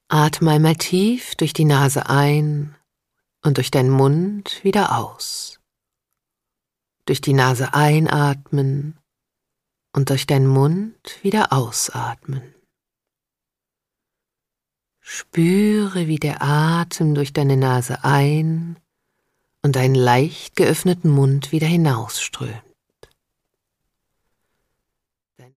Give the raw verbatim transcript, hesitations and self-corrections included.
Atme einmal tief durch die Nase ein und durch deinen Mund wieder aus. Durch die Nase einatmen und durch deinen Mund wieder ausatmen. Spüre, wie der Atem durch deine Nase ein und deinen leicht geöffneten Mund wieder hinausströmt.